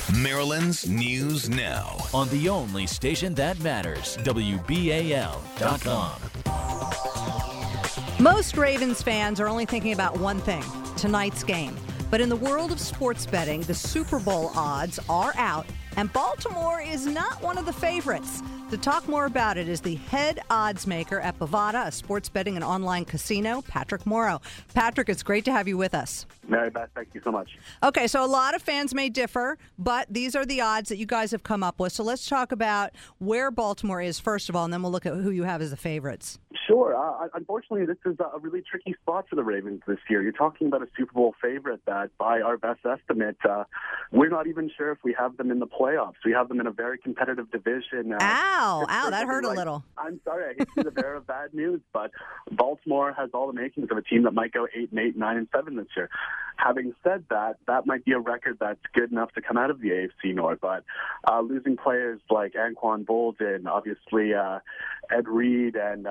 Maryland's News Now on the only station that matters, WBAL.com. Most Ravens fans are only thinking about one thing, tonight's game. But in the world of sports betting, the Super Bowl odds are out, and Baltimore is not one of the favorites. To talk more about it is the head odds maker at Bovada, a sports betting and online casino, Patrick Morrow. Patrick, it's great to have you with us. Mary Beth, thank you so much. Okay, so a lot of fans may differ, but these are the odds that you guys have come up with. So let's talk about where Baltimore is, first of all, and then we'll look at who you have as the favorites. Sure. Unfortunately, this is a really tricky spot for the Ravens this year. You're talking about a Super Bowl favorite that, by our best estimate, we're not even sure if we have them in the playoffs. We have them in a very competitive division. Ow, that hurt a little. I'm sorry, I hate to be the bearer of bad news, but Baltimore has all the makings of a team that might go 8-8, 9-7 this year. Having said that, that might be a record that's good enough to come out of the AFC North, but losing players like Anquan Boldin, obviously Ed Reed, and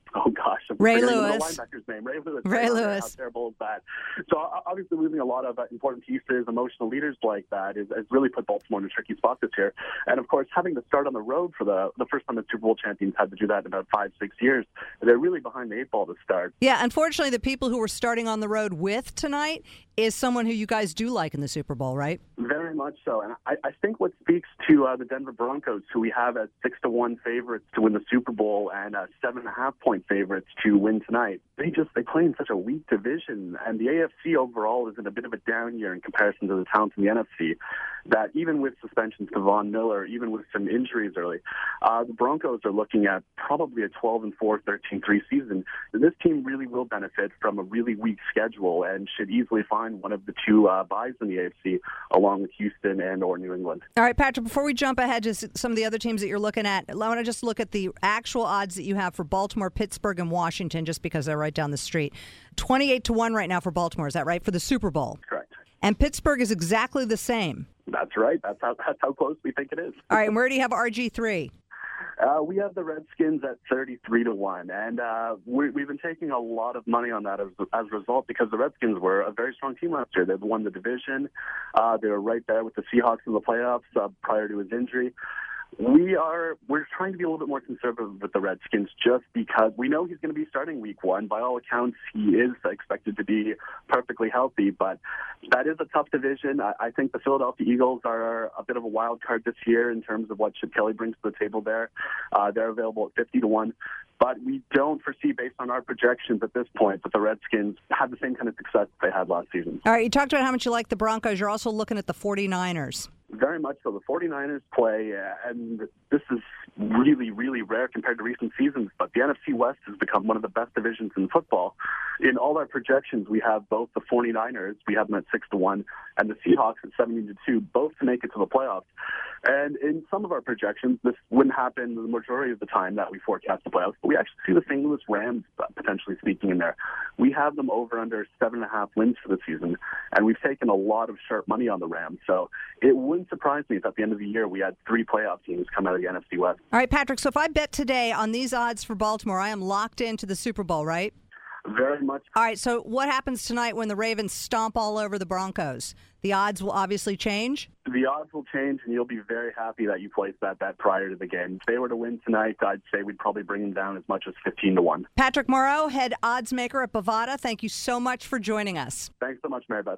Ray Lewis. The linebacker's name. Ray Lewis. How terrible is that? So obviously losing a lot of important pieces, emotional leaders like that has really put Baltimore in a tricky spot this year. And of course, having to start on the road for the first time the Super Bowl champions had to do that in about 5-6 years, they're really behind the eight ball to start. Yeah, unfortunately, the people who we're starting on the road with tonight is someone who you guys do like in the Super Bowl, right? Very much so. And I think what speaks to the Denver Broncos, who we have as 6-1 favorites to win the Super Bowl and 7.5-point favorites to win tonight, they play in such a weak division. And the AFC overall is in a bit of a down year in comparison to the talent in the NFC, that even with suspensions to Von Miller, even with some injuries early, the Broncos are looking at probably a 12-4, 13-3 season. This team really will benefit from a really weak schedule and should easily find one of the two buys in the AFC, along with Houston and or New England. All right, Patrick, before we jump ahead to some of the other teams that you're looking at, I want to just look at the actual odds that you have for Baltimore, Pittsburgh, and Washington, just because they're right down the street. 28-1 right now for Baltimore, is that right, for the Super Bowl? Correct. And Pittsburgh is exactly the same. That's right. That's how close we think it is. All right, and where do you have RG3? We have the Redskins at 33-1, and we've been taking a lot of money on that as a result, because the Redskins were a very strong team last year. They've won the division. They were right there with the Seahawks in the playoffs prior to his injury. We're trying to be a little bit more conservative with the Redskins, just because we know he's going to be starting week 1. By all accounts, he is expected to be perfectly healthy, but that is a tough division. I think the Philadelphia Eagles are a bit of a wild card this year in terms of what Chip Kelly brings to the table there. They're available at 50-1. But we don't foresee, based on our projections at this point, that the Redskins have the same kind of success that they had last season. All right, you talked about how much you like the Broncos. You're also looking at the 49ers. Very much so. The 49ers play, and this is really, really rare compared to recent seasons, but the NFC West has become one of the best divisions in football. In all our projections, we have both the 49ers, we have them at 6-1, and the Seahawks at 17-2, both to make it to the playoffs. And in some of our projections, this wouldn't happen the majority of the time that we forecast the playoffs, but we actually see the St. Louis Rams potentially sneaking in there. We have them over under 7.5 wins for the season, and we've taken a lot of sharp money on the Rams. So it wouldn't surprise me if at the end of the year we had 3 playoff teams come out of the NFC West. All right, Patrick, so if I bet today on these odds for Baltimore, I am locked into the Super Bowl, right? Very much. All right, so what happens tonight when the Ravens stomp all over the Broncos? The odds will obviously change? The odds will change, and you'll be very happy that you placed that bet prior to the game. If they were to win tonight, I'd say we'd probably bring them down as much as 15-1. Patrick Morrow, head odds maker at Bovada, thank you so much for joining us. Thanks so much, Mary Beth.